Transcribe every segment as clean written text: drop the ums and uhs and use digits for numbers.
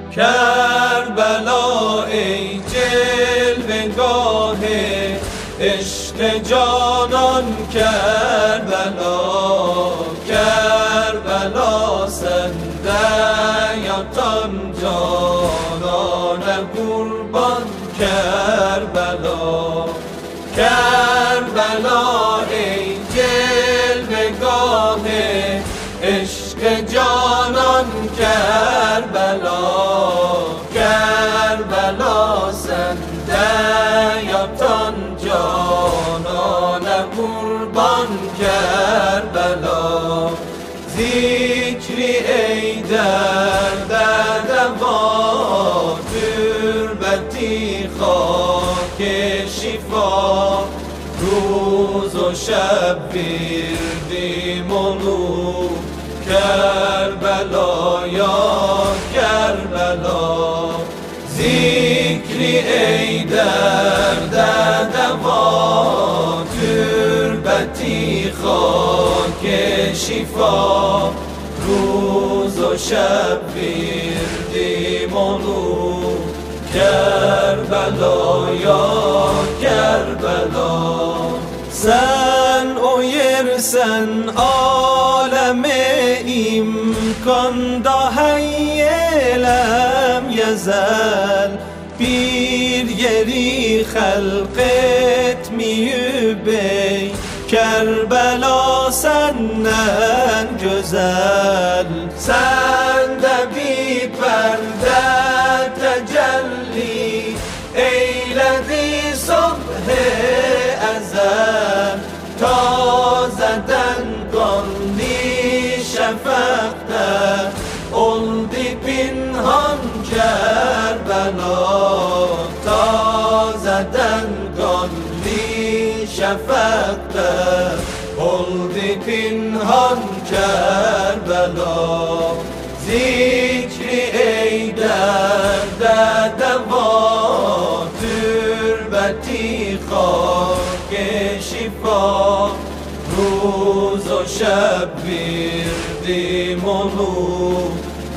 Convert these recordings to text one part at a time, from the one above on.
کربلا ای جلوه‌گاه عشق جانان، کربلا کربلا سندیتان جانان قربان، کربلا کربلا ای جلوه‌گاه عشق جانان، کربلا کربلا سندیتان جانان قربان، کربلا ذکری ای درد دوا، تربتی خاک شفا، روز و شب وردی مولود، کربلا یا کربلا ذکری ای درد دوا، تربتی خاک شفا، روز و شب وردی مولود، کربلا یا کربلا sen o yersen aleme imkanda hayyelem yezel, bir yeri halk etmeyip bey, Kerbela senden güzel. Sende bir perde tecelli eyledi subh-i ezel, tazeden kanli şefekte oldu pinhan Kerbela, tazeden kanli şefekte oldu pinhan Kerbela, zikri ey derde deva, türbeti خاک شفا، روز و شب وردی مولود،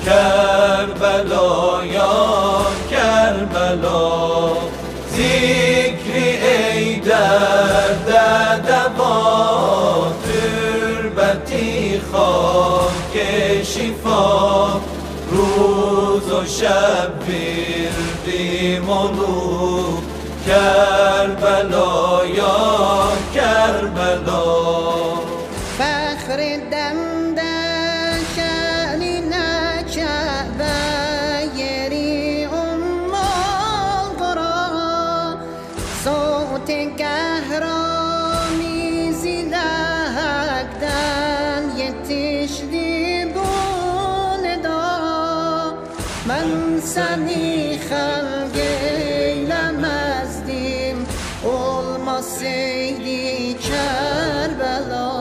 کربلا یا کربلا ذکری ای درد دوا، تربتی خاک شفا، روز و شب وردی مولود، کربلا یا کربلا فخر دمده شأنی نکعبه یری القرا، صوت قهرامیزی لحقدن yetişti bu nida، من seni halk eylemezdim olmasaydı Kerbela،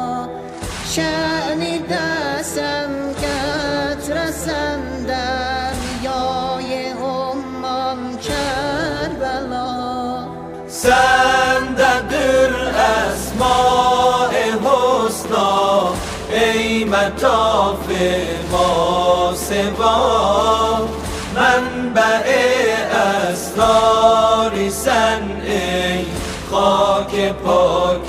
şəni desem getiresen deryayı umman Kerbela. sendedir esma-i husna, ey metaf-ı masiva، منبع اسراری sen ای خاک پاک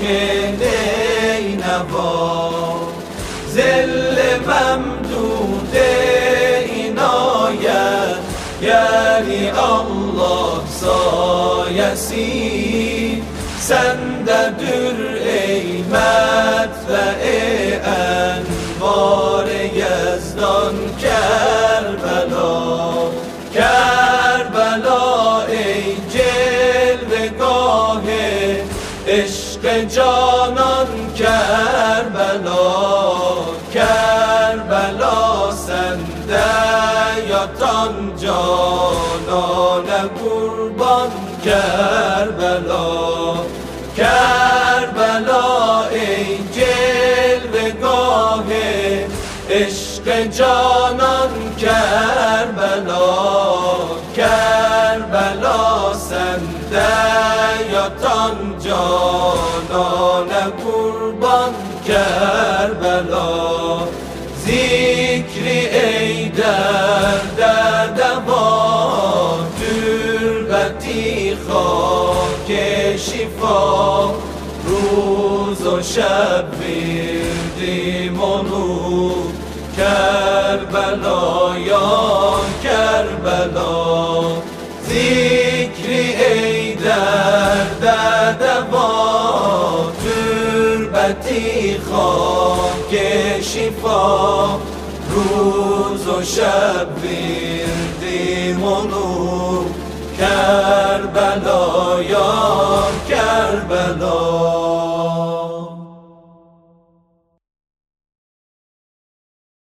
نینوا، ذل ممدود عنایت یعنی الله sayesi، sendedir ey مطلع انوار یزدان کربلا، کربلا ای جلوه‌گاه عشق جانان، کربلا کربلا سندیتان جانان قربان، کربلا کربلا ای جلوه‌گاه عشق جانان، کربلا کربلا سندیتان جانان قربان، کربلا ذکری ای درد تربتی خاک شفا، روز و شب وردیم و نور. کربلا یا کربلا، ذکری ای درد دوا، تربتی خاک شفا، روز و شب وردیم و نور. کربلا یا کربلا.